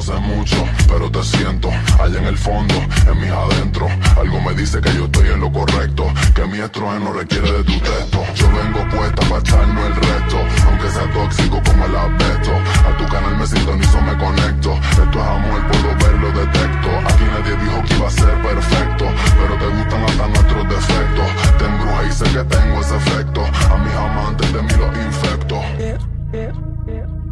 sé mucho, pero te siento allá en el fondo, en mis adentro. Algo me dice que yo estoy en lo correcto, que mi estreno requiere de tu texto. Yo vengo puesta para echarnos el resto, aunque sea tóxico como el asbesto. A tu canal me sintonizo, me conecto. Esto es amor, puedo verlo, detecto. Aquí nadie dijo que iba a ser perfecto, pero te gustan hasta nuestros defectos. Te embruja y sé que tengo ese efecto. A mis amantes de mí los infecto.